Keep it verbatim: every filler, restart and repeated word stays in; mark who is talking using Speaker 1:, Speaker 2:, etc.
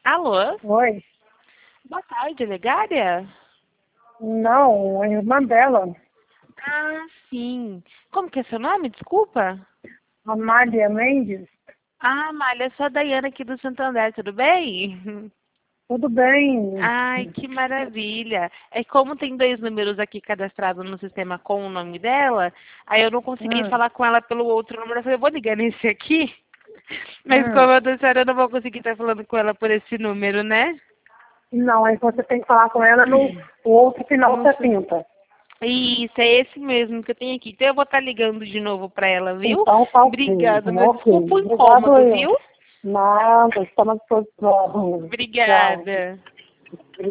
Speaker 1: Alô?
Speaker 2: Oi.
Speaker 1: Boa tarde, Legária?
Speaker 2: Não, a irmã dela,
Speaker 1: Ah, sim. Como que é seu nome? Desculpa.
Speaker 2: Amália Mendes.
Speaker 1: Ah, Malha, eu sou a Daiana aqui do Santander, tudo bem?
Speaker 2: Tudo bem?
Speaker 1: Ai, que maravilha. É como tem dois números aqui cadastrados no sistema com o nome dela, aí eu não consegui
Speaker 2: Hum,
Speaker 1: falar com ela pelo outro número. Eu falei, eu vou ligar nesse aqui, mas como
Speaker 2: hum.
Speaker 1: eu tô senhora, eu não vou conseguir estar falando com ela por esse número, né?
Speaker 2: Não, aí você tem que falar com ela no o outro final
Speaker 1: Nossa.
Speaker 2: setenta.
Speaker 1: Isso, é esse mesmo que eu tenho aqui. Então eu vou estar ligando de novo para ela, viu?
Speaker 2: Então tá ok.
Speaker 1: Obrigada, mas
Speaker 2: Ok.
Speaker 1: desculpa o
Speaker 2: Obrigado
Speaker 1: incômodo,
Speaker 2: eu.
Speaker 1: viu?
Speaker 2: Nada, está na disposição. Tchau.
Speaker 1: Obrigada.